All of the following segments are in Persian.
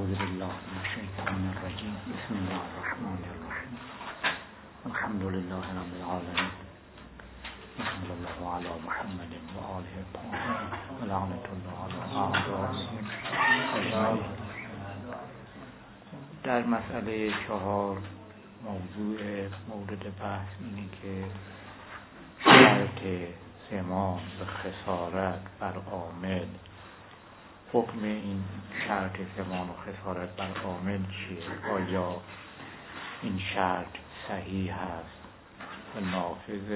اعوذ بالله من الشیطان الرجیم بسم الله الرحمن الرحیم الحمد لله رب العالمین صلی الله علی محمد و آله الطاهرین و لعنت الله علی اعدائهم. در مسئله 4 موضوع مورد بحث اینه که شرط زمان به خسارت بر عامل، حکم این شرط زمان و خسارت بر عامل چیه؟ آیا این شرط صحیح هست و نافذ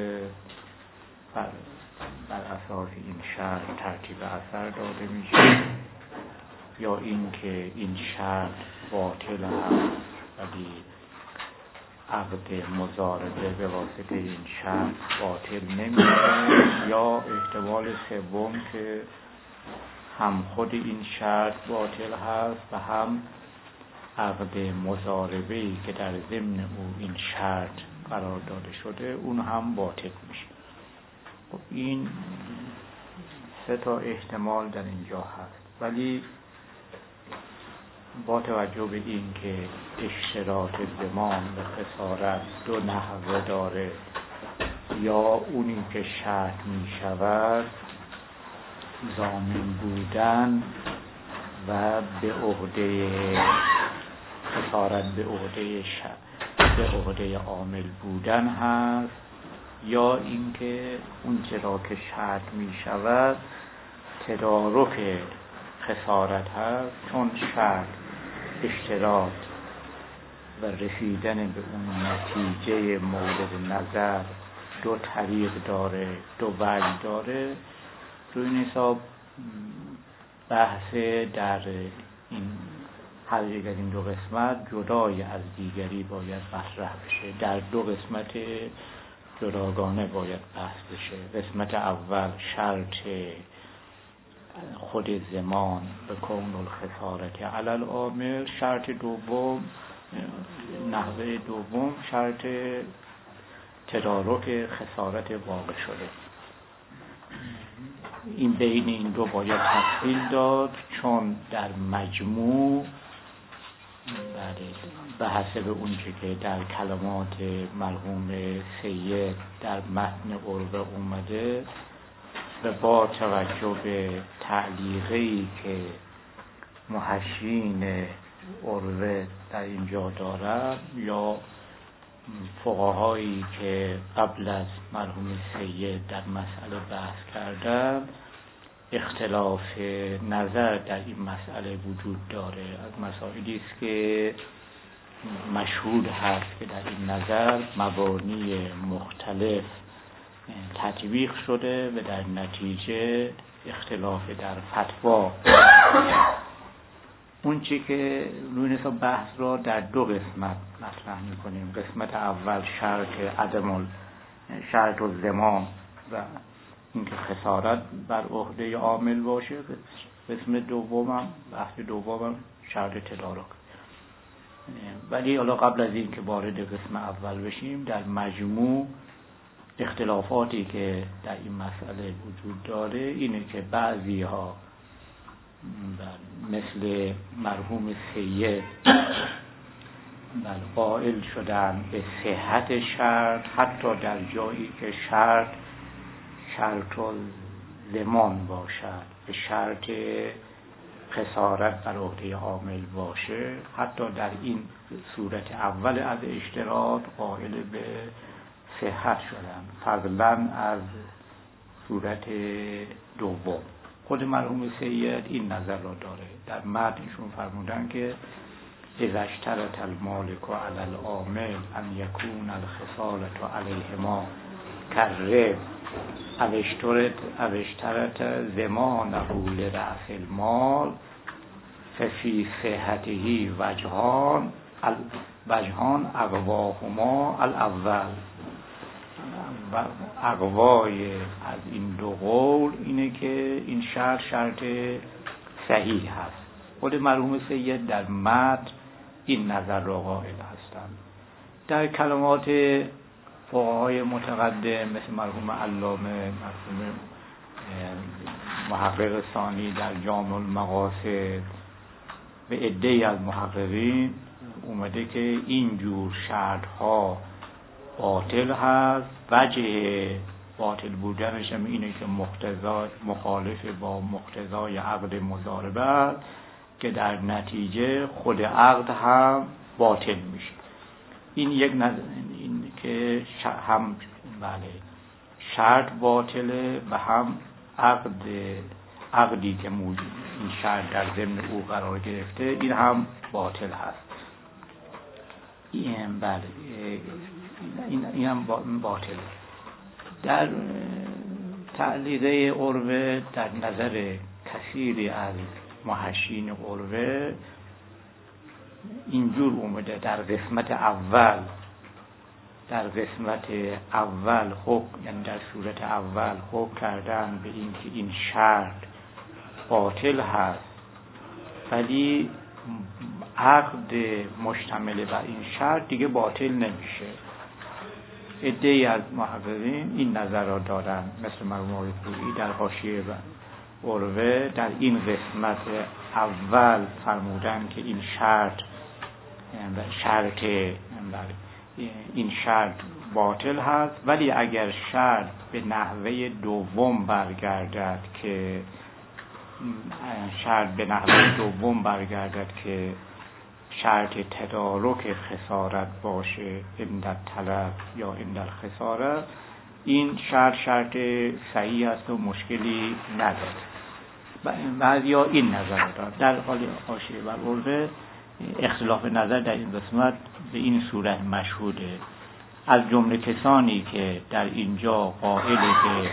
بر اساس این شرط ترتیب اثر داده میشه، یا این که این شرط باطل هست ولی عقد مضاربه به واسطه این شرط باطل نمیشه، یا احتمال سوم که هم خود این شرط باطل هست و هم عقد مضاربه‌ای که در ضمن او این شرط قرار داده شده اون هم باطل میشه. خب این 3 احتمال در اینجا هست، ولی با توجه به این که اشتراط زمان به خسارت 2 نحوه داره، یا اونی که شرط می شود ضامن بودن و به عهده خسارت به عهده عامل بودن هست، یا اینکه اون چرا که شرط می شود تدارک خسارت هست، چون شرط اشتراط و رسیدن به اون نتیجه مورد نظر 2 طریق داره، 2 وجه داره. روی این حساب بحث در این هر یک از این 2 قسمت جدای از دیگری باید مطرح بشه، در 2 قسمت جداگانه باید بحث بشه. قسمت اول شرط خود زمان به کون الخسارت علی العامل، شرط دوم نحوه دوم شرط تدارک خسارت واقع شده. این بین این 2 باید تفصیل داد، چون در مجموع به حسب اونچه که در کلمات مرحوم سید در متن عروه اومده و با توجه به تعلیقی که محشین عروه در اینجا دارد، یا فقهایی که قبل از مرحوم سید در مسئله بحث کردند، اختلاف نظر در این مسئله وجود داره. از مسائلی است که مشهود هست که در این نظر مبانی مختلف تطبیق شده و در نتیجه اختلاف در فتوا. اون چی که روی نسبت بحث را در 2 قسمت مطرح می‌کنیم. قسمت اول شرط الزمان و اینکه خسارت بر عهده عامل باشه. قسم دوم بحث دوم شرط تدارک. ولی حالا قبل از این که وارد قسم اول بشیم، در مجموع اختلافاتی که در این مسئله وجود داره اینه که بعضی ها مثل مرحوم سید قائل شدن به صحت شرط، حتی در جایی که شرط زمان باشد، به شرط خسارت بر عهده عامل باشه، حتی در این صورت اول از اشتراط قائل به صحت شدن، فضلا از صورت دوم. خود مرحوم سید این نظر را داره. در متنشون فرمودن که اذا اشترط المالک علی العامل ان یکون الخسارة علیهما کالربح او اشترط زمانه لرأس المال ففی صحته وجهان اقواهما الاول. و اقوای از این 2 قول اینه که این شرط صحیح هست. خود مرحوم سید در متن این نظر را قائل هستند. در کلمات فقهای متقدم مثل مرحوم علامه، مرحوم محقق ثانی در جامع المقاصد به عده‌ای از محققین اومده که این جور شرط‌ها باطل هست. وجه باطل بودنش هم اینه که مخالف با مقتضای عقد مضاربه است که در نتیجه خود عقد هم باطل میشه. این یک این که هم بله شرط باطله و هم عقدی که این شرط در ضمن او قرار گرفته این هم باطل هست. این بله این هم باطله. در تعلیقه عروه در نظر کثیری از محشین عروه اینجور اومده در قسمت اول حکم، یعنی در صورت اول حکم کردن به این که این شرط باطل هست ولی عقد مشتمل بر این شرط دیگه باطل نمیشه. عده‌ای از محققین این نظر را دارن، مثل مرحوم آقای پوری در حاشیه عروه در این قسمت اول فرمودن که این شرط باطل هست، ولی اگر شرط به نحوه دوم برگردد که شرط تدارک خسارت باشه عند طلب یا عند الخسارت، این شرط صحیح است و مشکلی نداره. بعضیا این نظر دارد. در حال حاشیه بر عروه اختلاف نظر در این قسمت به این صورت مشهوده. از جمله کسانی که در اینجا قائل به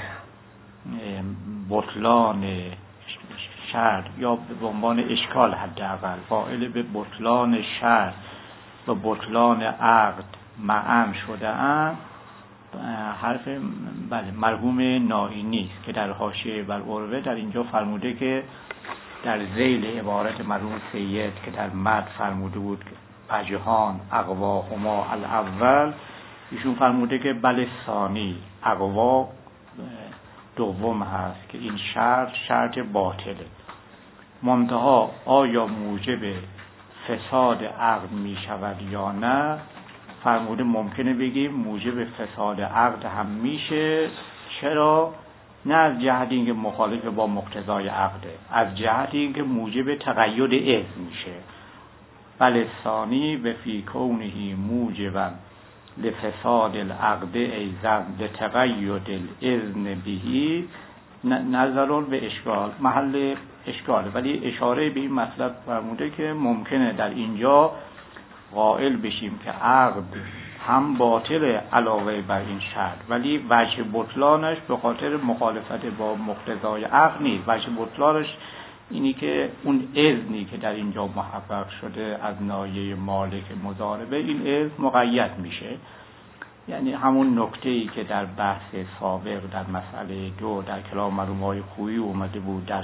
بطلان شرط یا به عنوان اشکال حداقل قائل به بطلان شرط و بطلان عقد معا شده اند، حرف مرحوم نائینی است که در حاشیه بر عروه در اینجا فرموده که در ذیل عبارت مرحوم سید که در مد فرموده بود وجهان اقواهما الاول، ایشون فرموده که بله ثانی اقوا دوم هست که این شرط باطله. منتها آیا موجب فساد عقد می شود یا نه؟ فرموده ممکنه بگیم موجب فساد عقد هم میشه. چرا؟ نه از جهت اینکه مخالف با مقتضای عقده، از جهت اینکه موجب تقید اذن میشه. بل ثانی به فی کونه موجبا لفساد العقد ایضا لتقید الاذن بهی نظر به اشکال، محل اشکاله، ولی اشاره به این مطلب فرموده که ممکنه در اینجا قائل بشیم که عقد هم باطل علاوه بر این شرط، ولی وجه بطلانش به خاطر مخالفت با مقتضای عقد نیست. وجه بطلانش اینی که اون اذنی که در اینجا محقق شده از ناحیه مالک مضاربه، این اذن مقید میشه. یعنی همون نکته‌ای که در بحث سابق در مسئله 2 در کلام مرحوم آقای خویی اومده بود در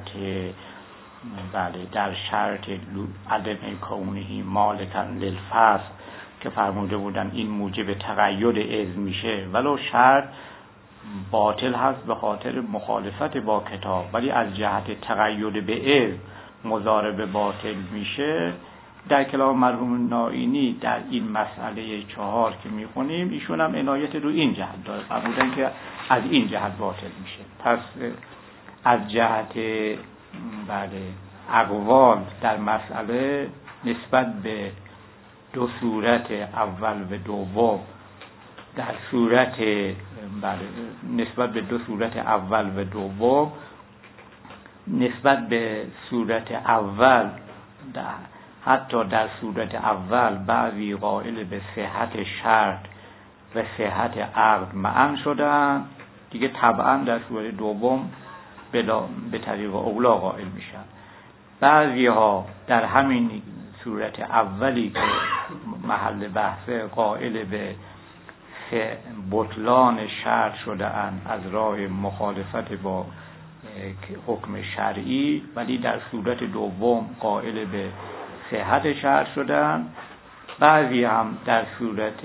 شرط عدم کونه مالکا للفسق که فرموده بودن این موجب تقید اذن میشه، ولو شرط باطل هست به خاطر مخالفت با کتاب، ولی از جهت تقید به اذن مضاربه باطل میشه. در کلام مرحوم نائینی در این مسئله 4 که میخونیم ایشون هم عنایت رو این جهت داره، فرمودن که از این جهت باطل میشه. پس از جهت اقوال در مسئله نسبت به دو صورت اول و دوم، در صورت نسبت به دو صورت اول و دوم، نسبت به صورت اول حتی در صورت اول بعضی قائل به صحت شرط و صحت عقد معا شدن، دیگه طبعا در صورت دوم به طریق اولا قائل میشن. بعضی ها در همین صورت اولی که محل بحث قائل به بطلان شرط شده اند از راه مخالفت با حکم شرعی، ولی در صورت دوم قائل به صحت شرط شدن. بعضی هم در صورت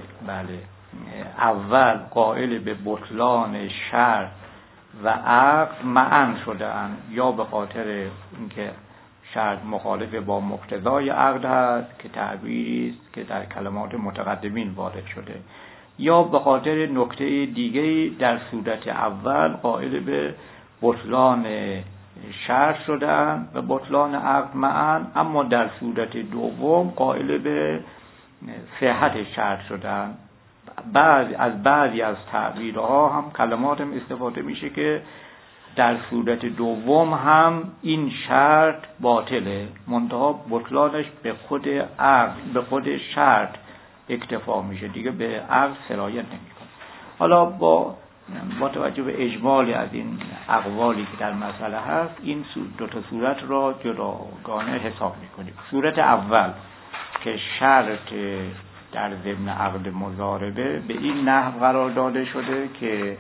اول قائل به بطلان شرط و عقد معا شدن، یا به خاطر اینکه شرط مخالف با مقتضای عقد هست که تعبیری است که در کلمات متقدمین وارد شده، یا به خاطر نکته دیگری در صورت اول قائل به بطلان شرط شدن و بطلان عقد معا، اما در صورت دوم قائل به صحت شرط شدن. بعضی از تعبیرها هم کلمات هم استفاده میشه که در صورت دوم هم این شرط باطله، منتها بطلانش به خود عقد، به خود شرط اکتفا میشه، دیگه به عقد سرایت نمیکنه. حالا با توجه به اجمالی از این اقوالی که در مسئله هست، این دو تا صورت را جداگانه حساب میکنیم. صورت اول که شرط در ضمن عقد مضاربه به این نحو قرار داده شده که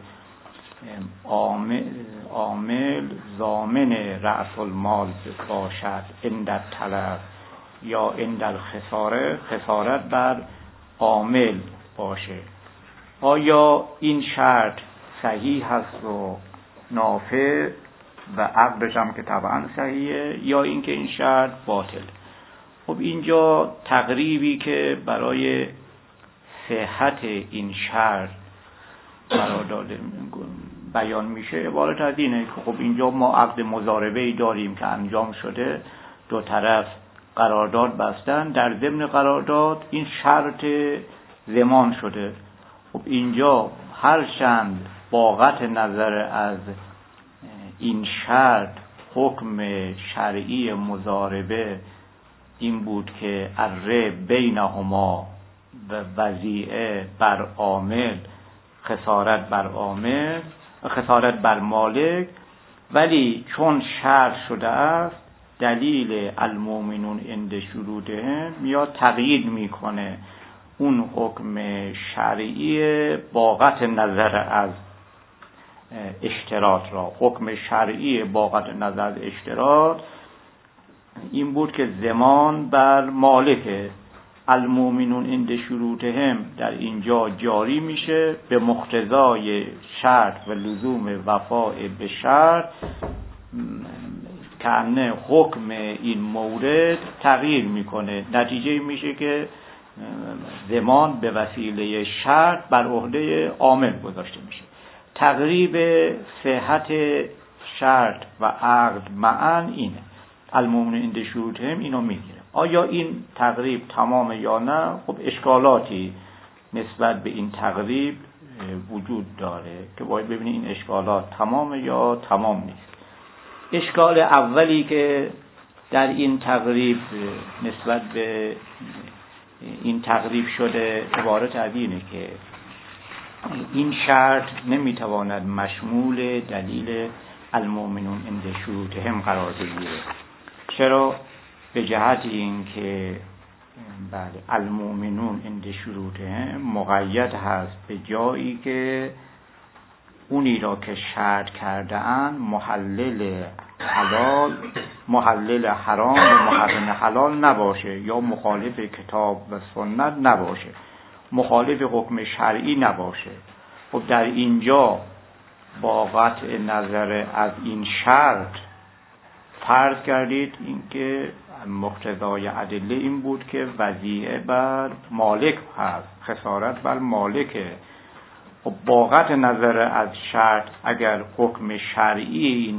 عامل ضامن رأس المال باشد عند الطلب یا عند الخساره، خسارت بر عامل باشه. آیا این شرط صحیح هست و نافع و عقدش هم که طبعا صحیحه، یا اینکه این شرط باطل؟ خب اینجا تقریبی که برای صحت این شرط قرار داده بیان میشه عبارت از اینه که خب اینجا ما عقد مضاربه‌ای داریم که انجام شده، دو طرف قرارداد بستن، در ضمن قرارداد این شرط ضمان شده. خب اینجا هرچند با قطع نظر از این شرط حکم شرعی مضاربه این بود که اره بینهما و وضیعه بر عامل، خسارت بر عامل، خسارت بر مالک، ولی چون شرط شده است دلیل المؤمنون عند شروطهم میاد تقیید میکنه اون حکم شرعی با قطع نظر از اشتراط را. حکم شرعی با قطع نظر از اشتراط این بود که ضمان بر مالک، المؤمنون عند شروطهم در اینجا جاری میشه به مقتضای شرط و لزوم وفاء به شرط، که حکم این مورد تغییر میکنه، نتیجه میشه که ضمان به وسیله شرط بر عهده عامل گذاشته میشه. تقریب صحت شرط و عقد معا اینه، المؤمنون عند شروطهم اینو میگیره. آیا این تقریب تمامه یا نه؟ خب اشکالاتی نسبت به این تقریب وجود داره که باید ببینید این اشکالات تمامه یا تمام نیست. اشکال اولی که در این تقریب نسبت به این تقریب شده عبارت از اینه که این شرط نمیتواند مشمول دلیل المؤمنون عند شروطهم قرار بگیره. چرا؟ به جهت این که المؤمنون عند شروطهم مقید هست به جایی که اونی را که شرط کرده اند محلل حلال، محلل حرام و محرم حلال نباشه، یا مخالف کتاب و سنت نباشه، مخالف حکم شرعی نباشه. خب در اینجا با قطع نظر از این شرط فرض کردید اینکه مقتضای ادله این بود که وضیعه بر مالک هست، خسارت بر مالکه. خب با قطع نظر از شرط اگر حکم شرعی این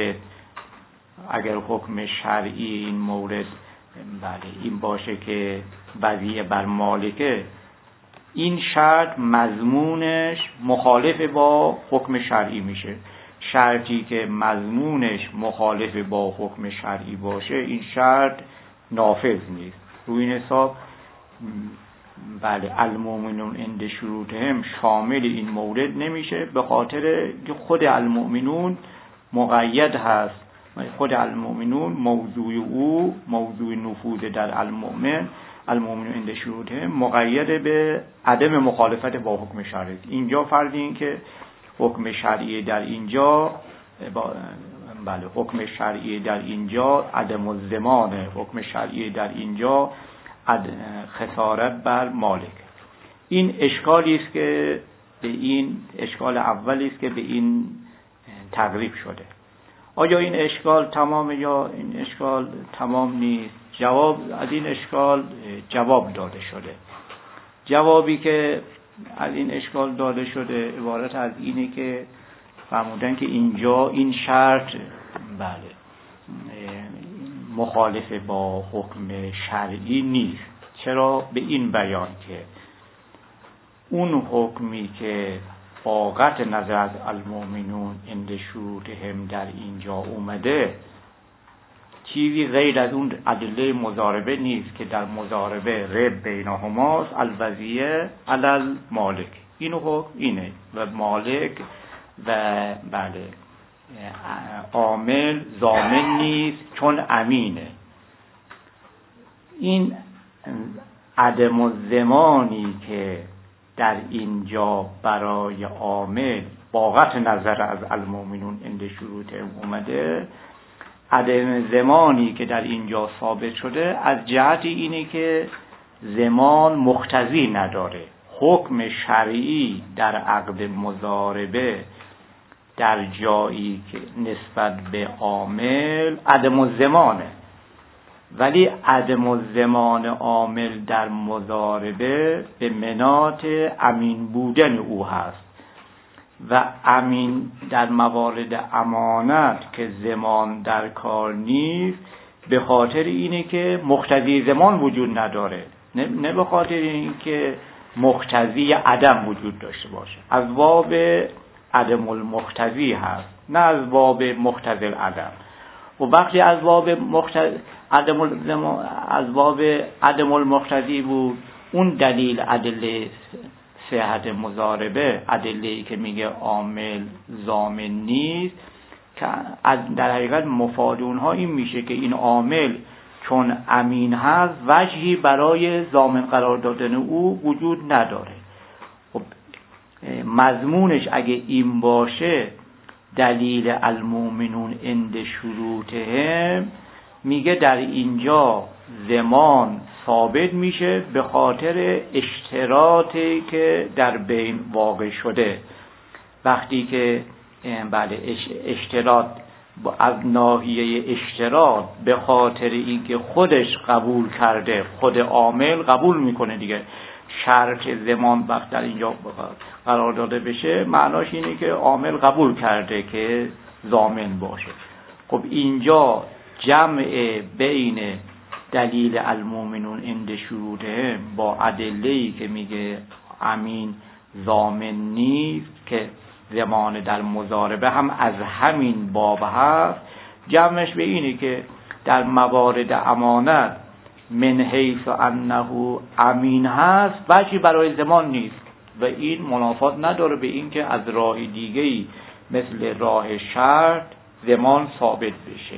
مورد این باشه که وضیعه بر مالکه، این شرط مضمونش مخالف با حکم شرعی میشه. شرطی که مضمونش مخالف با حکم شرعی باشه این شرط نافذ نیست. روی این حساب المؤمنون عند شروطهم شامل این مورد نمیشه، به خاطر که خود المؤمنون مقید هست. خود المؤمنون موضوع نفوذ در المؤمنون عند شروطهم مقید به عدم مخالفت با حکم شرعی. اینجا فرض این که حکم شرعی در اینجا حکم شرعی در اینجا عدم الضمان، حکم شرعی در اینجا خسارت بر مالک. این اشکالی است که به این اشکال اولی است که به این تقریب شده. آیا این اشکال تمام یا این اشکال تمام نیست؟ جواب از این اشکال جواب داده شده. جوابی که از این اشکال داده شده عبارت از اینه که فرمودن که اینجا این شرط بله مخالف با حکم شرعی نیست. چرا؟ به این بیان که اون حکمی که با قطع نظر از المؤمنون عند شروطهم در اینجا اومده چیزی غیر از اون ادله مضاربه نیست که در مضاربه رب بینهماست الوضعیه علی المالک. این حکم اینه و مالک و بله عامل ضامن نیست چون امینه. این عدم الضمانی که در اینجا برای عامل با قطع نظر از المؤمنون عند شروطهم اومده، عدم زمانی که در اینجا ثابت شده از جهت اینه که زمان مقتضی نداره. حکم شرعی در عقد مضاربه در جایی که نسبت به عامل عدم الزمانه، ولی عدم الزمان عامل در مضاربه به مناط امین بودن او هست و امین در موارد امانت که زمان در کار نیست به خاطر اینه که مقتضی زمان وجود نداره، نه به خاطر اینکه مقتضی عدم وجود داشته باشه. از باب عدم المقتضی هست نه از باب مقتضی العدم. و وقتی از باب عدم المقتضی بود، اون دلیل ادله صحت مضاربه، ادله‌ای که میگه عامل ضامن نیست، که در حقیقت مفاد اونها این میشه که این عامل چون امین هست وجهی برای ضامن قرار دادن او وجود نداره. خب مضمونش اگه این باشه دلیل المؤمنون عند شروطهم میگه در اینجا زمان ثابت میشه به خاطر اشتراطی که در بین واقع شده. وقتی که بله اشتراط از ناحیه اشتراط به خاطر اینکه خودش قبول کرده، خود عامل قبول میکنه دیگه، شرط زمان وقت در اینجا قرار داده بشه معناش اینه که عامل قبول کرده که ضامن باشه. خب اینجا جمع بین دلیل المؤمنون عند شروطهم با ادله‌ای که میگه امین ضامن نیست که زمان در مضاربه هم از همین باب هست، جمعش به اینه که در موارد امانت من حیث انه امین هست وجهی برای زمان نیست و این منافات نداره به این که از راه دیگه‌ای مثل راه شرط زمان ثابت بشه.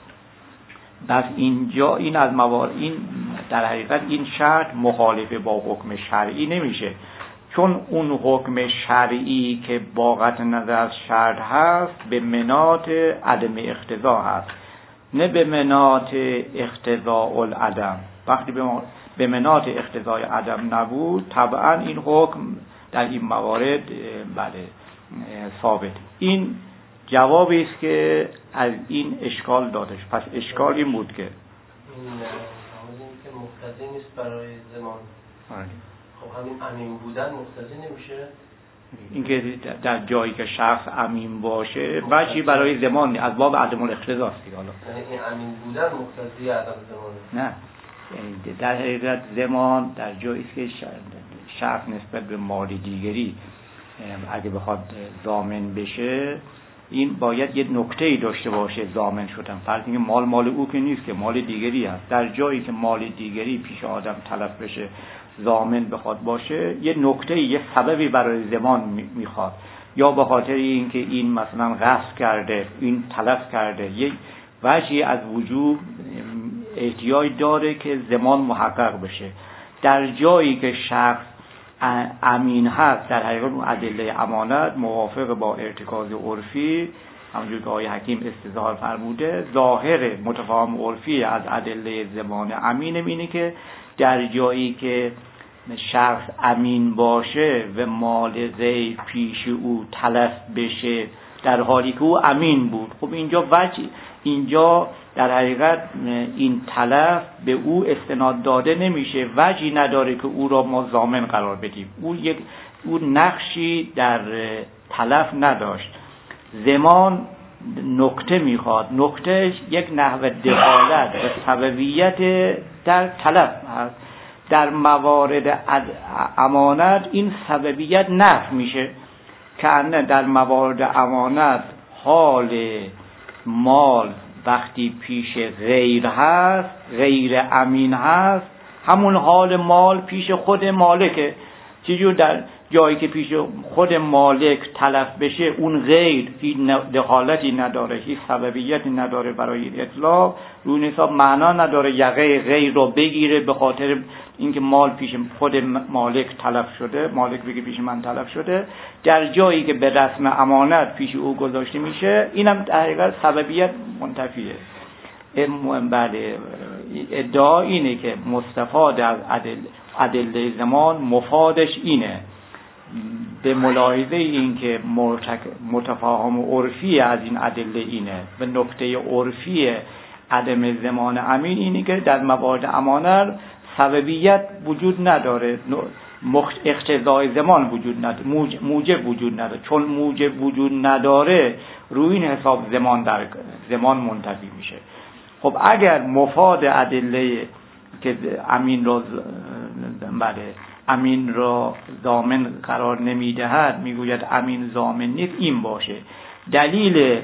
بس اینجا این از موارد این در حقیقت این شرط مخالف با حکم شرعی نمیشه، چون اون حکم شرعی که با قطع نظر از شرط هست به مناط عدم اقتضا هست نه به مناط اقتضاء العدم. وقتی به مناط اقتضای عدم نبود طبعا این حکم در این موارد بله ثابت. این جوابی است که از این اشکال دادش. پس اشکال این بود که این که مقتضی نیست برای زمان. خب همین امین بودن مقتضی نمیشه؟ اینکه در جایی که شخص امین باشه وجهی برای زمان از باب عدم الاقتضا است دیگه. حالا یعنی این امین بودن مقتضی عدم زمان نه، در حقیقت زمان در جایی است که شخص نسبت به مال دیگری اگه بخواد ضامن بشه این باید یه نکته‌ای داشته باشه ضامن شدن. فرض اینکه مال او که نیست که مال دیگری هست، در جایی که مال دیگری پیش آدم تلف بشه ضامن بخواد باشه یه نکته‌ای یه سببی برای زمان میخواد، یا به خاطر اینکه این مثلا غصب کرده این تلف کرده یه وجهی از وجود احتیاج داره که زمان محقق بشه. در جایی که شخص امین هست در حقیقت اون ادله امانت موافق با ارتکاز عرفی همونجور که آقای حکیم استظهار فرموده ظاهر متفاهم عرفی از ادله زمان امین اینه که در جایی که شخص امین باشه و مال غیر پیش او تلف بشه در حالی که او امین بود. خب اینجا در حقیقت این تلف به او استناد داده نمیشه، وجهی نداره که او را ما ضامن قرار بدیم. او نقشی در تلف نداشت. زمان نکته میخواد، نکته یک نحو دخالت و سببیت در تلف هست. در موارد امانت این سببیت نفی میشه، که در موارد امانت حال مال وقتی پیش غیر هست، غیر امین هست، همون حال مال پیش خود مالکه. چجور در جایی که پیش خود مالک تلف بشه، اون غیر هیچ دخالتی نداره، هیچ سببیتی نداره برای اطلاق، روی حساب معنا نداره یقه غیر رو بگیره به خاطر اینکه مال پیش خود مالک تلف شده، مالک بگه پیش من تلف شده. در جایی که به رسم امانت پیش او گذاشته میشه، اینم در حقیقت سببیت منتفیه. بله، ادعا اینه که مستفاد از ادله زمان مفادش اینه، به ملاحظه این که متفاهم و عرفی از این ادله اینه، به نکته عرفی عدم زمان امین اینه که در موارد امانت سببیت وجود نداره، اقتضای زمان وجود نداره، موجب وجود نداره. چون موجب وجود نداره، روی این حساب زمان منتفی میشه. خب اگر مفاد ادله که امین را ضامن قرار نمیدهد، میگوید امین ضامن نیست، این باشه دلیل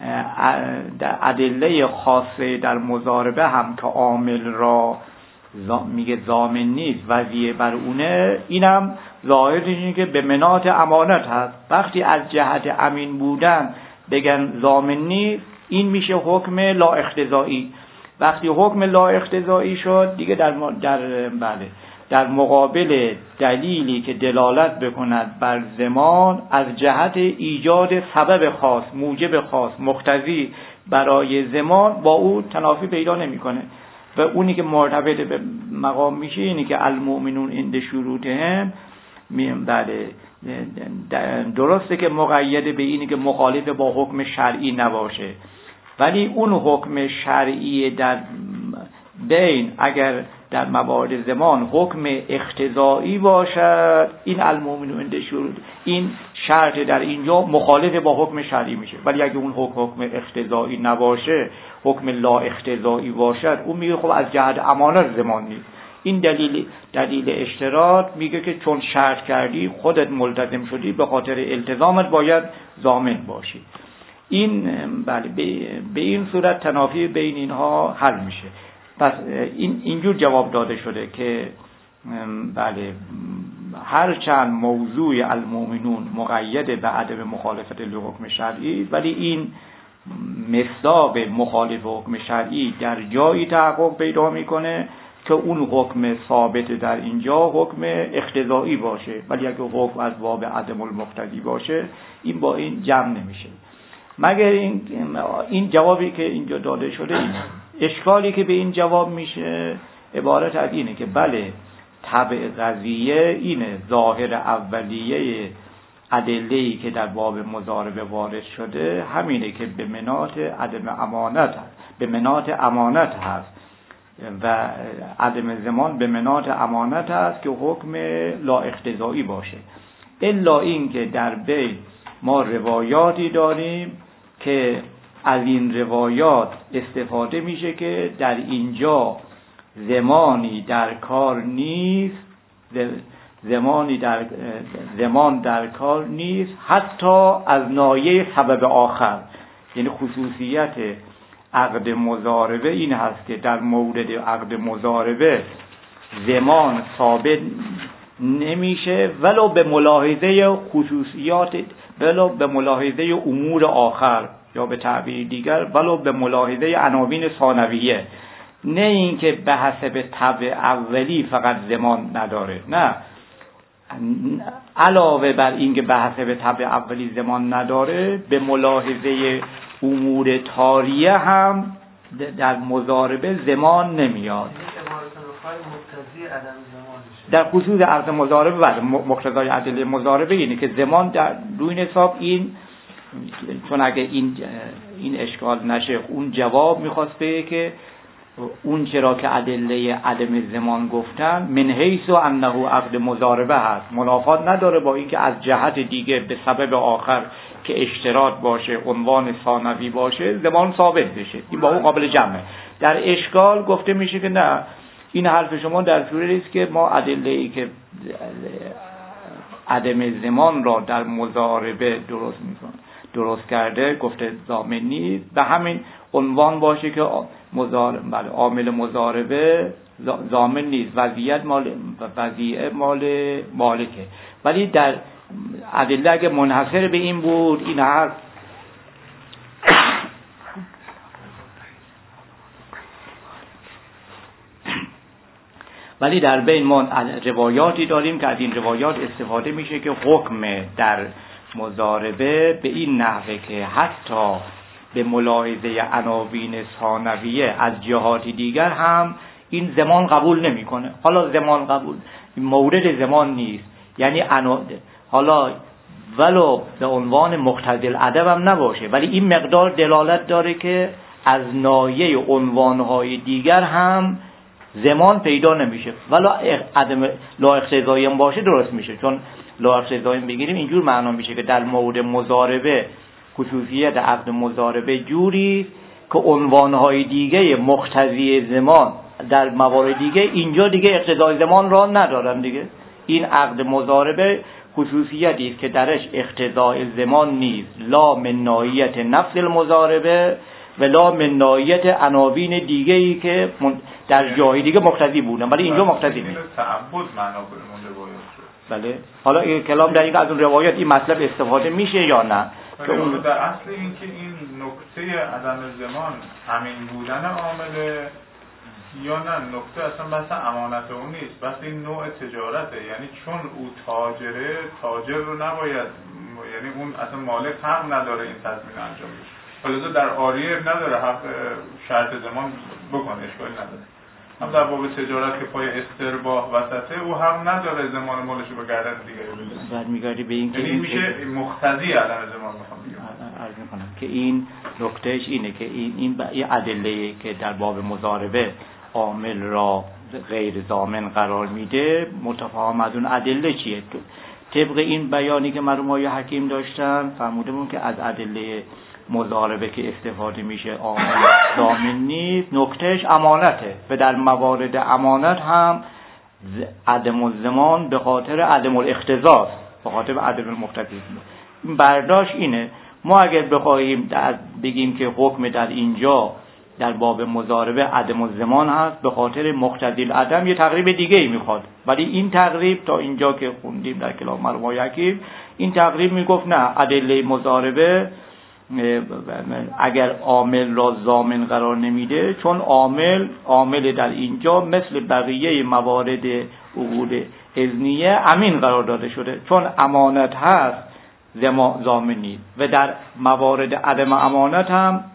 ادله خاصه در مضاربه هم که عامل را میگه ضامن نیست، وضعیه بر اونه، اینم ظاهرش اینه که به مناط امانت هست. وقتی از جهت امین بودن بگن ضامن نیست، این میشه حکم لا اقتضایی. وقتی حکم لا اقتضایی شد دیگه در مقابل دلیلی که دلالت بکند بر زمان از جهت ایجاد سبب خاص، موجب خاص، مقتضی برای زمان، با او تنافی پیدا نمیکنه. و اونی که مرتبط به مقام میشه اینی که المؤمنون عند شروطهم، درسته که مقید به اینی که مخالف با حکم شرعی نباشه، ولی اون حکم شرعی در بین اگر در موارد زمان حکم اقتضایی باشد، این المؤمنون عند شروط، این شرط در اینجا مخالف با حکم شرعی میشه. ولی اگه اون حکم اقتضایی نباشه، حکم لا اقتضایی باشد، اون میگه خب از جهت امانت زمان نیست. این دلیل اشتراط میگه که چون شرط کردی، خودت ملتزم شدی، به خاطر التزامت باید ضامن باشی. این به این صورت تنافی بین اینها حل میشه. پس اینجور جواب داده شده که هر چند موضوع المؤمنون مقید به عدم مخالفت لحکم شرعی، ولی این مصداق مخالف حکم شرعی در جایی تحقق پیدا میکنه که اون حکم ثابت در اینجا حکم اقتضایی باشه، ولی اگه حکم از باب عدم المقتضی باشه، این با این جمع نمیشه. مگر این جوابی که اینجا داده شده، این اشکالی که به این جواب میشه عبارت از اینه که بله، طبع قضیه اینه، ظاهر اولیه ادله‌ای که در باب مضاربه وارد شده همینه که به مناط عدم امانت هست، به مناط امانت هست و عدم زمان به مناط امانت هست که حکم لا اقتضایی باشه. الا این که در بین ما روایاتی داریم که از این روایات استفاده میشه که در اینجا زمانی در کار نیست، زمان در کار نیست، حتی از ناحیه سبب آخر. یعنی خصوصیت عقد مضاربه این هست که در مورد عقد مضاربه زمان ثابت نمیشه ولو به ملاحظه خصوصیات، ولو به ملاحظه امور آخر، یا به تعبیر دیگر ولو به ملاحظه عناوین ثانویه. نه اینکه به حسب طبع اولی فقط زمان نداره، نه، علاوه بر اینکه به حسب طبع اولی زمان نداره، به ملاحظه امور طاریه هم در مضاربه زمان نمیاد. در خصوص عقد مضاربه مقتضای ادله مضاربه اینه که زمان در روی حساب این چون اگه این اشکال نشه، اون جواب میخواست بگه که اون چرا که ادله عدم زمان گفتن من حیث انه عقد مضاربه هست، منافات نداره با اینکه از جهت دیگه به سبب آخر که اشتراط باشه، عنوان ثانوی باشه، زمان ثابت بشه، این با اون قابل جمعه. در اشکال گفته میشه که نه، این حرف شما در صورتی است که ما ادله‌ای که عدم زمان را در مضاربه درست کرده گفته ضامن نیست، به همین عنوان باشه که عامل مضاربه ضامن نیست، وضعیه مال مالکه. ولی در ادله اگه منحصر به این بود، این حرف ولی در بین ما روایاتی داریم که از این روایات استفاده میشه که حکم در مضاربه به این نحوه که حتی به ملاحظه عناوین ثانویه از جهات دیگر هم این زمان قبول نمیکنه. حالا زمان قبول مورد زمان نیست، یعنی حالا ولو به عنوان مقتضی الادب هم نباشه، ولی این مقدار دلالت داره که از ناحیه عنوانهای دیگر هم زمان پیدا نمیشه. ولی عدم لا اقتضایی هم باشه درست میشه، چون لا اقتضایی بگیریم اینجور معنا میشه که در مورد مضاربه خصوصیت عقد مضاربه جوری که عنوانهای دیگه مقتضی زمان در موارد دیگه اینجا دیگه اقتضای زمان را ندارن دیگه. این عقد مضاربه خصوصیتی است که درش اقتضای زمان نیست، لا من ناحیت نفس المضاربه و لا من ناحیت عناوین دیگه‌ای که در جای دیگه مقتضی بودن، ولی اینجا مقتضی نیست. تعبد معنا بر روایات شد. بله، حالا این کلام در این از اون روایات این مطلب استفاده میشه یا نه؟ که اون در اصل این که این نکته عدم زمان همین بودن عامل یا نه، نکته اصلا بحث امانت اون نیست، بحث این نوع تجارته. یعنی چون او تاجره، تاجر رو نباید، یعنی اون اصلا مالک حق نداره این تضمین انجام بشه، ولی در عاریه نداره حق شرط زمان بکنه، اشکالی نداره. هم در باب تجارت که پای استرباح وسطه، او حق نداره زمان مالش رو به گردن دیگری بده. بعد میگردی به این که این میشه مقتضی عدم زمان. میخوام بگم عرض میکنم که این نکتهش اینه که این ادله که در باب مضاربه عامل را غیر ضامن قرار میده متفاهم از اون ادله چیه. طبق این بیانی که مرحوم حکیم داشتن فرمودمون که از ادله مضاربه که استفاده میشه عامل ضامن نیست، نکتهش امانته و در موارد امانت هم عدم الزمان به خاطر عدم الاقتضاء، به خاطر عدم المقتضی. این برداشت اینه. ما اگر بخوایم بگیم که حکم در اینجا در باب مضاربه عدم الزمان هست به خاطر مقتضی العدم، یه تقریب دیگه ای میخواد، ولی این تقریب تا اینجا که خوندیم در کلام مرحوم حکیم، این تقریب میگفت نه، ادله مضاربه اگر عامل را ضامن قرار نمیده، چون عامل در اینجا مثل بقیه موارد عقود اذنیه امین قرار داده شده، چون امانت هست ضامن نیست. و در موارد عدم امانت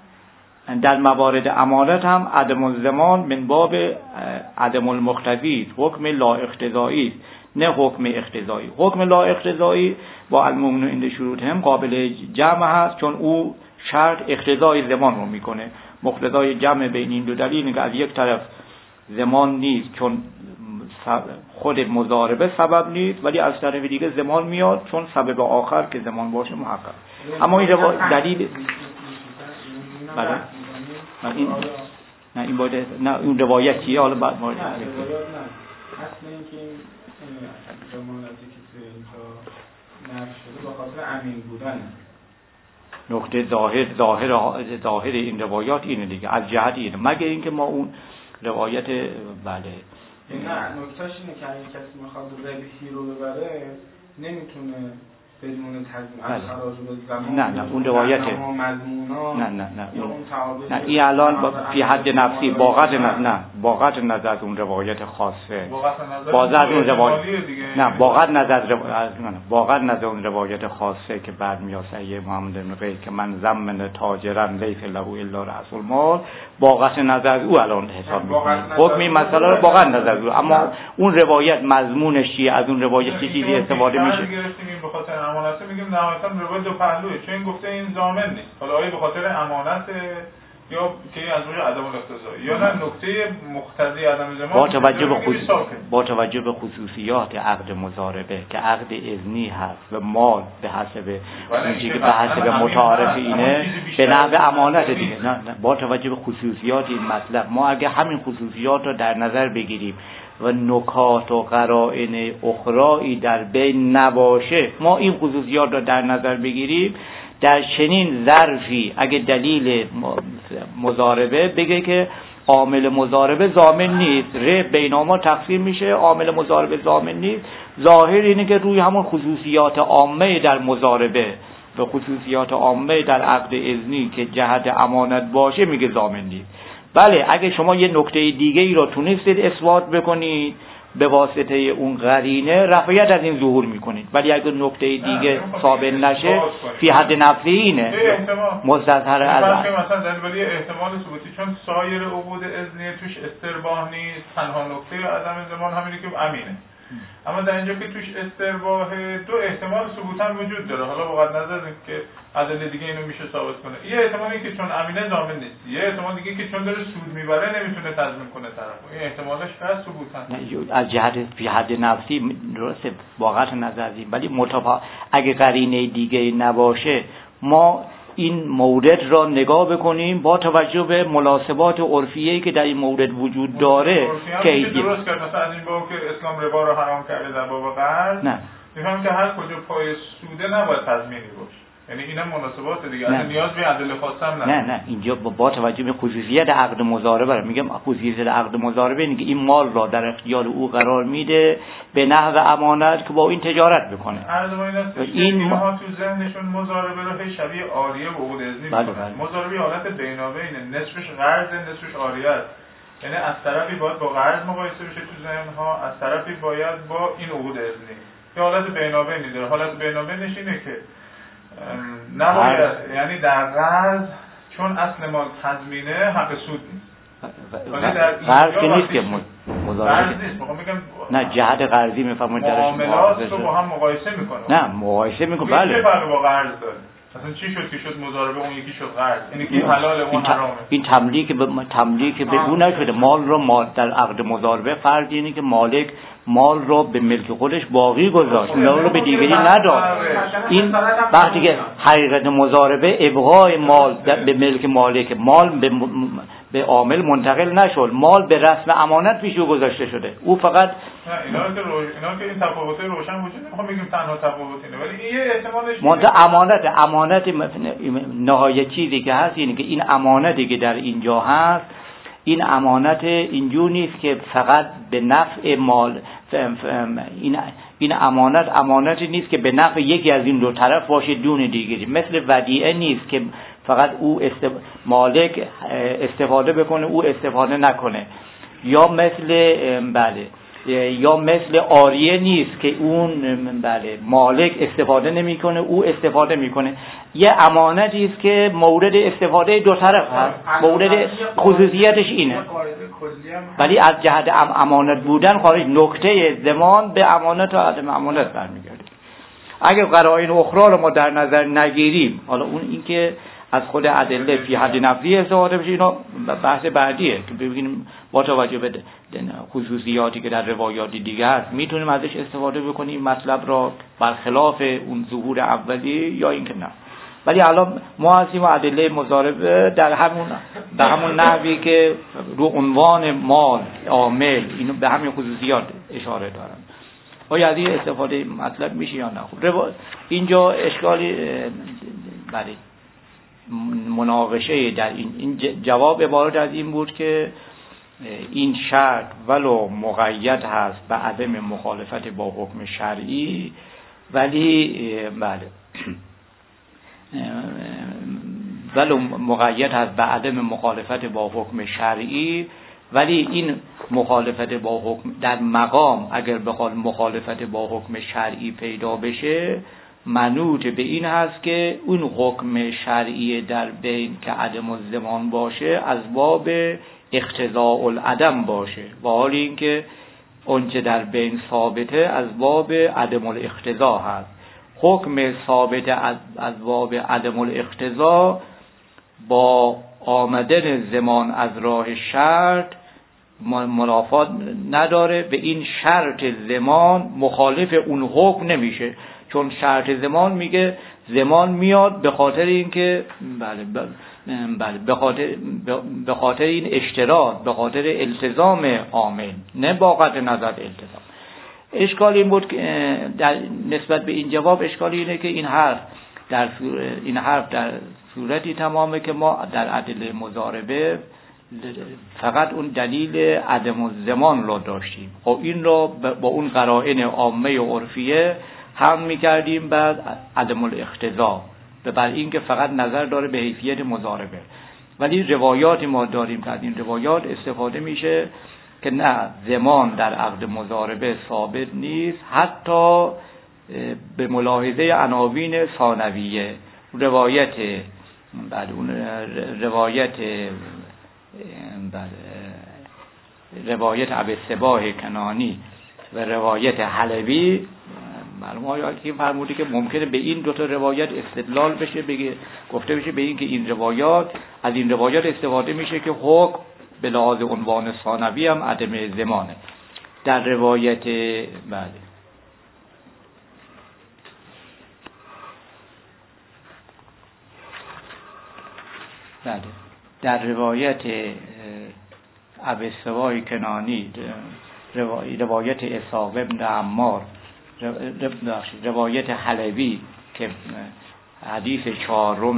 هم عدم الزمان من باب عدم المقتضی، حکم لا اقتضایی است نه حکم اقتضایی. حکم لا اقتضایی با المؤمنون عند شروطهم قابل جمع هست، چون او شرط اقتضای زمان رو میکنه. مقتضای جمع بین این دو دلیل که از یک طرف زمان نیست چون خود مضاربه سبب نیست، ولی از طرف دیگه زمان میاد چون سبب آخر که زمان باشه محقق. اما این دلیل بله نه این باید نه اون روایتیه. حالا بعد مورد اصلا اینکه زمانتی که اینجا نقش شده به خاطر امین بودن، نقطه ظاهر این روایات اینه دیگه، از جهت اینه، مگر اینکه ما اون روایت بله نه نکتهش اینه که اگه کسی میخواد ربحی رو ببره نمیتونه بدون تضمین خراج به زمان. نه اون روایته نه این الان فی حد نفسی با قطع نظر از اون روایت خاصه، با قطع اون روایت نه، با قطع نظر اون روایت خاصه که بعد میاد صحیح محمد بن قیس که من ضمن تاجرا لیس له الا رأس المال، با قطع نظر او الان حساب میکنه حکم این مسئله رو با قطع نظر او. اما اون روایت مضمونش چیه، از اون روایت چه چیزی استفاده میشه؟ به خاطر امانت میگیم نهایتا روایت دو پهلوئه، چون این گفته این ضامن نیست، حالا آیا به خاطر امانت یا که از روی عدم الاقتضا یا نه نکته مقتضی عدم ضمان با توجه به خصوصیات عقد مضاربه که عقد اذنی هست و مال به حسب اونجایی که به حسب متعارف اینه به نحو امانت دیگه. نه با توجه به خصوصیات این مطلب ما اگه همین خصوصیات رو در نظر بگیریم و نکات و قرائن اخرایی در بین نباشه، ما این خصوصیات رو در نظر بگیریم، در چنین ظرفی اگه دلیل مضاربه بگه که عامل مضاربه ضامن نیست، بینما تقسیم میشه، عامل مضاربه ضامن نیست، ظاهر اینه که روی همون خصوصیات عامه در مضاربه و خصوصیات عامه در عقد اذنی که جهت امانت باشه میگه ضامن نیست. بله اگه شما یه نکته دیگه ای رو تونستید اثبات بکنید به واسطه اون قرینه، رفعیت از این ظهور میکنید، ولی اگه نکته دیگه ثابت نشه فی حد نفسی اینه مستظهر از مثلا ولی احتمال ثبوتی، چون سایر عقود اذنی توش استرباح نیست، تنها نکته عدم ضمان همینه که امینه، اما در اینجا که توش استرباح دو احتمال ثبوتا وجود داره. حالا بغض نظر که ادله دیگه اینو میشه ثابت کنه، یه احتمالی که چون امینه ضامن نیست، یه احتمال دیگه که چون داره سود میبره نمیتونه تضمین کنه طرفو، این احتمالش هست ثبوتا. از جهت فی حد نفسی درسته واقعا نظر دیم، ولی اگه قرینه دیگه نباشه ما این مورد را نگاه بکنیم با توجه به مناسبات عرفیه‌ای که در این مورد وجود داره که درست کرد. مثلا از این باب که اسلام ربا رو حرام کرده در باب قرض، نه میفهمم که هر کجا پای سوده نباید تضمینی باشه، یعنی اینم مناسبات دیگه، اصلا نیاز به ادله خاصه هم نه اینجا با توجه به خصوصیت عقد مضاربه میگم، خصوصیت عقد مضاربه اینه که این مال را در اختیار او قرار میده به نحو امانت که با این تجارت بکنه. اینها تو ذهنشون مضاربه رو شبیه عاریه و عقود اذنی میکنن. مضاربه حالت بینابینه، نصفش قرض نصفش عاریه است، یعنی از طرفی باید با قرض مقایسه بشه تو ذهنها، از طرفی باید با این عقود اذنی. یه حالت بینابینی داره. حالت بینابینش اینه که نباید، یعنی در قرض چون اصل مال تضمینه حق سود نیست. قرض که نیست که مضاربه نیست، میخوام بگم نه جهت قرضی میفهمون درش معاملات رو با هم مقایسه میکنه. نه مقایسه میکنه بله. چه فرقی با قرض داره؟ مثلا چی شد که شد مضاربه اون یکی شد قرض؟ اینی که حلاله اون حرامه. این تملیک به اون نشده. مال رو در عقد مضاربه فرض اینه که مالک مال رو به ملک خودش باقی گذاشت، اون رو به دیگری نداد. این وقتی که حقیقت مضاربه ابقای مال به ملک مالک، مال به عامل منتقل نشد، مال به رسم امانت پیش او گذاشته شده. او فقط اینا که این تفاوت روشن وجود نمیخوام بگیم تنها تفاوت اینه، ولی این احتمالش امانت نهایت چیزی که هست اینه که این امانتی که در اینجا هست، این امانت اینجور نیست که فقط به نفع مال، این امانتی نیست که به نفع یکی از این دو طرف باشه دون دیگری، مثل ودیعه نیست که فقط او مالک استفاده بکنه او استفاده نکنه، یا مثل عاریه نیست که اون مالک استفاده نمیکنه او استفاده میکنه. یه امانتی است که مورد استفاده دو طرف هست، مورد خصوصیتش اینه، ولی از جهت امانت بودن خارج نکته ضمان به امانت و عدم امانت برمیگرده. اگر قرائن اخرى رو ما در نظر نگیریم، حالا اون این که از خود ادله فی حد نفسی استفاده بشه، اینا بحث بعدیه که ببینیم با توجه به خصوصیاتی که در روایات دیگه هست میتونیم ازش استفاده بکنیم مطلب را برخلاف اون ظهور اولی یا اینکه نه. ولی الان ما هستیم ادله مضاربه در همون نحوی که رو عنوان مال عامل اینو به همین خصوصیات اشاره دارن. آیا از این استفاده مطلب میشه یا نه؟ خب اینجا اشکالی برای مناقشه در این جواب عبارت از این بود که این شرط ولو مقید هست به عدم مخالفت با حکم شرعی، ولی ولو مقید هست به عدم مخالفت با حکم شرعی، ولی این مخالفت با حکم در مقام اگر بخواد مخالفت با حکم شرعی پیدا بشه، منوط به این هست که اون حکم شرعی در بین که عدم الزمان باشه از باب اقتضاء العدم باشه، و حال این که اونچه در بین ثابته از باب عدم الاقتضاء هست. حکم ثابت از باب عدم الاقتضاء با آمدن زمان از راه شرط منافات نداره، به این شرط زمان مخالف اون حکم نمیشه، چون شرط زمان میگه زمان میاد به خاطر اینکه بله به خاطر این اشتراط، به خاطر التزام عامل، نه با قطع نظر التزام. اشکال این بود که در نسبت به این جواب اشکال اینه که این حرف در صورتی تمامه که ما در ادله مضاربه فقط اون دلیل عدم الزمان رو داشتیم، خب این رو با اون قرائن عامه و عرفیه هم میکردیم بعد عدم الاقتضاء، بر این که فقط نظر داره به حیثیت مضاربه. ولی روایات ما داریم که از این روایات استفاده میشه که نه، زمان در عقد مضاربه ثابت نیست حتی به ملاحظه عناوین ثانویه. روایت ابی صباح کنانی و روایت حلبی معلومه که فرموده که ممکنه به این دوتا روایت استدلال بشه، گفته بشه به این که این روایات، از این روایات استفاده میشه که حکم به لحاظ عنوان ثانوی هم عدم زمانه. در روایت در روایت ابی صباح کنانی، روایت اسحاق بن عمار، روایت حلبی که حدیث چهارم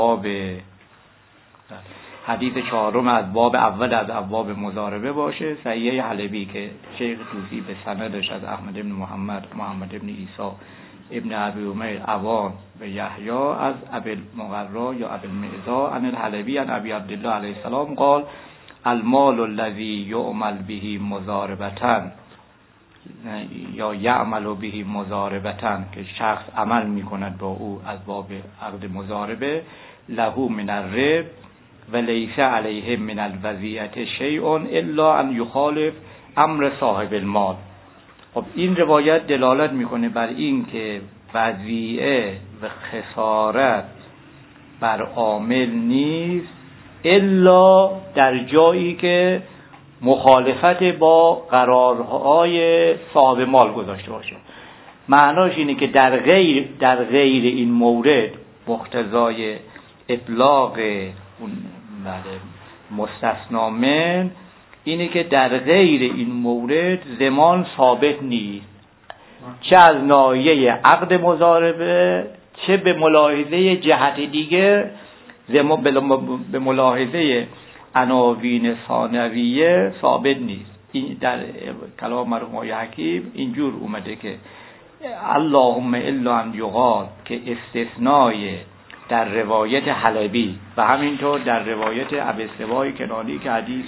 از باب اول از ابواب مضاربه باشه، صحیح حلبی که شیخ طوسی به سندش از احمد بن محمد بن عیسی ابن ابی امیر عوان به یحیی از ابی المغرا یا ابی المعزا عن الحلبی عن ابی عبدالله علیه السلام قال المال الذي يعمل به مضاربة یا یعمل به مضاربة که شخص عمل میکند با او از باب عقد مضاربه، له من الرب و لیس علیه من الوضیعة شیء الا ان یخالف امر صاحب المال. خب این روایت دلالت میکنه بر این که وضیعه و خسارت بر عامل نیست الا در جایی که مخالفت با قرارهای صاحب مال گذاشته باشه. معناش اینه که در غیر این مورد مقتضای اطلاق اون مستثنا من اینه که در غیر این مورد زمان ثابت نیست، چه از ناحیه عقد مضاربه چه به ملاحظه جهت دیگه، به ملاحظه عناوین ثانویه ثابت نیست. این در کلام مرحوم آقای حکیم اینجور اومده که اللهم الا ان یقال که استثنای در روایت حلبی و همینطور در روایت ابی صباح کنانی که حدیث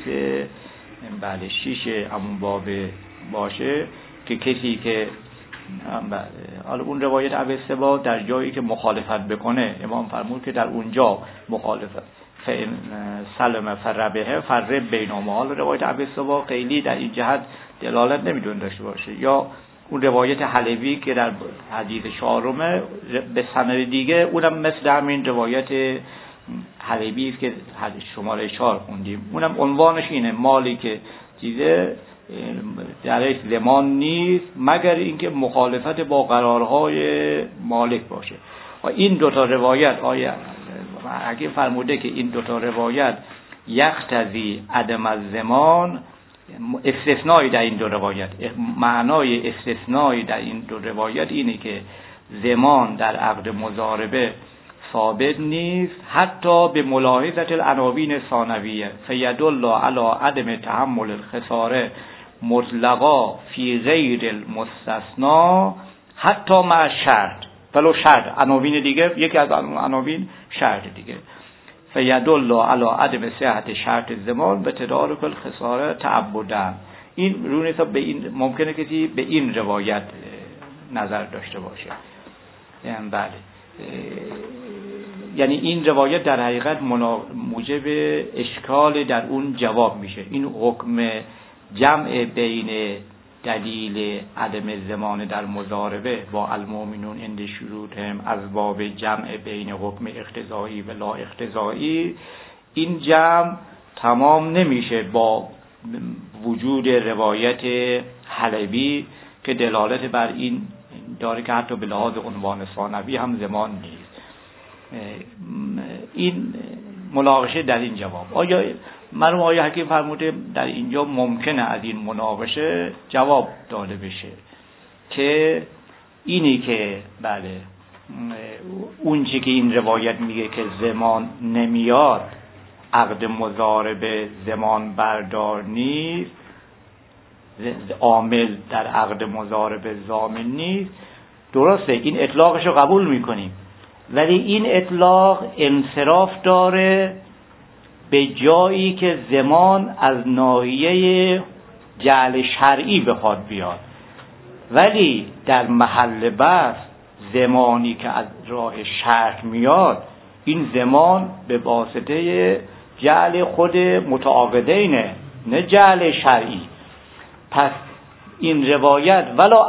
6 همون باب باشه که کسی که حالا اون روایت ابی صباح در جایی که مخالفت بکنه امام فرمود که در اونجا مخالفت سلم فربه فرب بینهما. حالا روایت ابی صباح خیلی در این جهت دلالت نمیدونه داشته باشه، یا اون روایت حلبی که در حدیث چهارم به سند دیگه اونم مثل همین روایت حلبی است که حدیث شماره 4 خوندیم، اونم عنوانش اینه مالی که چیزه درش زمان نیست مگر اینکه مخالفت با قرارهای مالک باشه. و این دوتا روایت اگه فرموده که این دوتا روایت یقتضی عدم الزمان، استثنایی در این دو روایت، معنای استثنایی در این دو روایت اینه که زمان در عقد مضاربه ثابت نیست حتی به ملاحظه العناوین ثانویه فیدل علی عدم تحمل الخساره مطلقا فی غیر المستثنا حتی مع شرط، ولو شرط عناوین دیگه، یکی از عناوین شرط دیگه، فیدل علی عدم صحت شرط زمان به تدارک الخساره تعبداً. این رو حساب به این ممکنه کسی به این روایت نظر داشته باشه. بله، یعنی این روایت در حقیقت موجب اشکال در اون جواب میشه. این حکم جمع بین دلیل عدم زمان در مضاربه با المؤمنون عند شروطهم از باب جمع بین حکم اقتضایی و لا اقتضایی، این جمع تمام نمیشه با وجود روایت حلبی که دلالت بر این داره که حتی به لحاظ عنوان ثانوی هم زمان نیست. این مناقشه در این جواب. آیا مرحوم آقای حکیم فرموده در اینجا ممکنه از این مناقشه جواب داده بشه که اینی که بله اون چی که این روایت میگه که زمان نمیاد، عقد مضاربه زمان بردار نیست، عامل در عقد مضاربه ضامن نیست، درسته این اطلاقش رو قبول میکنیم، ولی این اطلاق انصراف داره به جایی که زمان از ناحیه جعل شرعی بخواد بیاد، ولی در محل بحث زمانی که از راه شرع میاد، این زمان به واسطه جعل خود متعاقدینه، نه جعل شرعی. پس این روایت ولا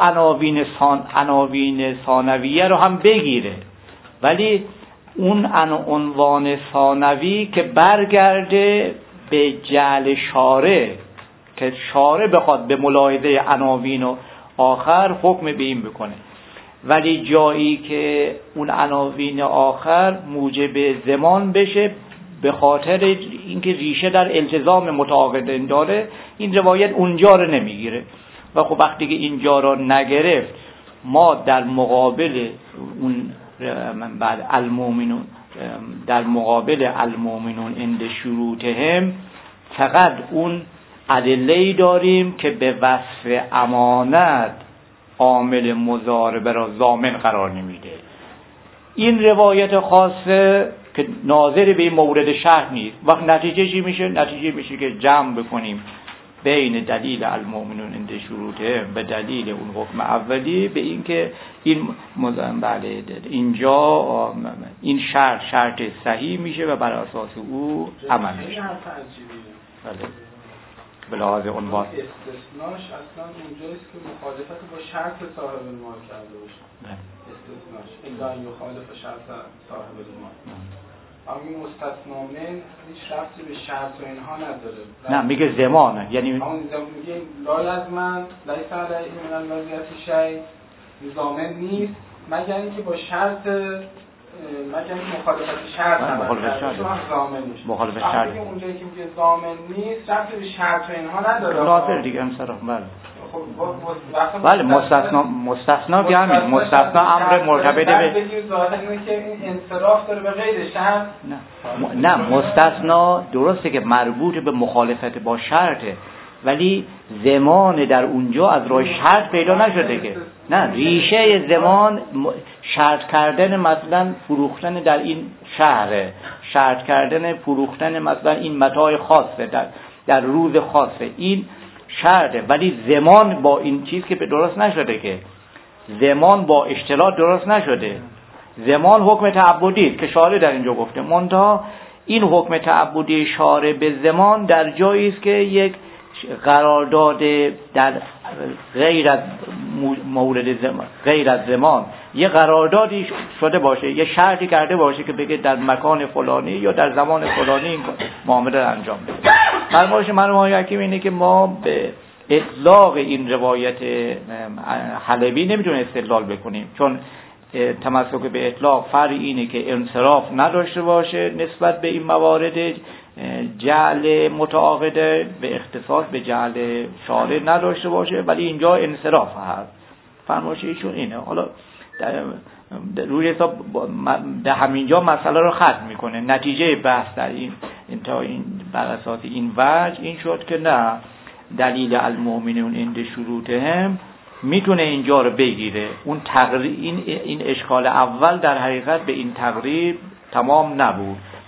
عناوین ثانویه رو هم بگیره، ولی اون عنوان ثانوی که برگرده به جعل شارع، که شارع بخواد به ملاحظه عناوین و آخر حکم به این بکنه، ولی جایی که اون عناوین آخر موجب زمان بشه به خاطر اینکه ریشه در التزام متعاقدین داره، این روایت اونجا رو نمیگیره. و خب وقتی که اینجا رو نگرفت، ما در مقابل اون بعد المؤمنون، در مقابل المؤمنون عند شروطهم فقط اون ادله‌ای داریم که به وصف امانت عامل مضاربه را ضامن قرار نمیده. این روایت خاصه که ناظر به این مورد شرح نیست. وقت نتیجه چی میشه؟ نتیجه میشه که جمع بکنیم بین دلیل المؤمنون عند شروطه به دلیل اون حکم اولی، به این که این بله اینجا این شرط صحیح میشه و بر اساس او عمل میشه. بله به لحاظ عنوان استثناش اصلا اونجاست که مخالفت با شرط صاحب المال کرده باشه. استثناش الا ان یخالف شرط صاحب المال. همین مستثنا من هیچ ربطی به شرط و اینها نداره. نه میگه زمانه، یعنی اون میگه لا لازمن لیس علیه من الوضعیت شیء، ضامن نیست مگر اینکه با شرط، مگر اینکه مخالفت شرط ضامن میشه. مخالفت شرط اونجایی که میگه ضامن نیست ربطی به شرط و اینها نداره. ناظر دیگه انصراف. بله مستثنا که همین مستثنا امر مرتبط به که این انصراف داره به غیر شرط. نه مستثنا درسته که مربوط به مخالفت با شرطه، ولی زمان در اونجا از راه شرط پیدا نشده که نه، ریشه زمان شرط کردن مثلا فروختن در این شهره، شرط کردن فروختن مثلا این متاع خاصه در روز خاصه، این شرطه، ولی زمان با این چیز که به درست نشده، که زمان با اشتراط درست نشده. زمان حکم تعبدی است که شارع در اینجا گفته، منتها این حکم تعبدی شارع به زمان در جایی است که یک قرارداد در غیر از مورد زمان، غیر از زمان یه قراردادی شده باشه، یه شرطی کرده باشه که بگه در مکان فلانی یا در زمان فلانی این معامله رو انجام بده. فرمایش مرحوم آقای حکیم اینه که ما به اطلاق این روایت حلبی نمیتونیم استدلال بکنیم، چون تمسک به اطلاق فرع اینه که انصراف نداشته باشه نسبت به این موارد جعل متعاقده، به اختصاص به جعل شارع نداشته باشه، ولی اینجا انصراف هست. فرمایش ایشون اینه. حالا روی حساب در همینجا مسئله رو ختم میکنه. نتیجه بحث در این تا این بر اساس این وجه این شد که نه، دلیل المؤمنون عند شروطهم میتونه اینجا رو بگیره. اون تقریب این اشکال اول در حقیقت به این تقریب تمام نبود،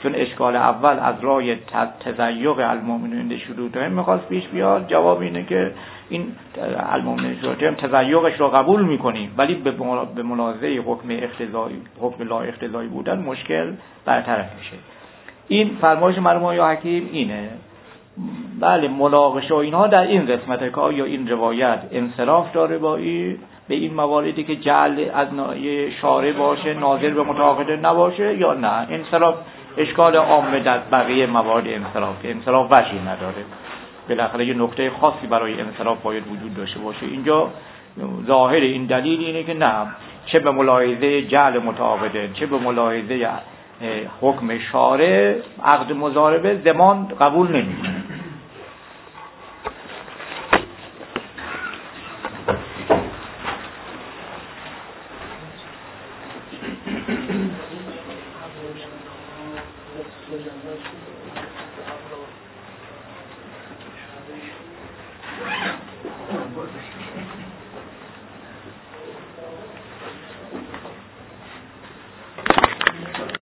چون اشکال اول از راه تزیق المؤمنین شروطهم میخواست پیش بیاد، جواب اینه که این المؤمنین شروطهم تزیقش رو قبول میکنیم ولی به ملاحظه حکم لا اقتضایی بودن مشکل برطرف میشه. این فرمایش مرحوم آقای حکیم اینه. بله مناقشه و اینها در این قسمت که آیا این روایت انصراف داره با این به این مواردی که جعل از شارع باشه ناظر به متعاقد نباشه یا نه. انصراف اشکال عامه در بقیه موارد انصراف که انصراف وجهی نداره، بالاخره یه نقطه خاصی برای انصراف باید وجود داشته باشه. اینجا ظاهر این دلیل اینه که نه، چه به ملاحظه جعل متعاقده چه به ملاحظه حکم شارع عقد مضاربه ضمان قبول نمی‌کنه.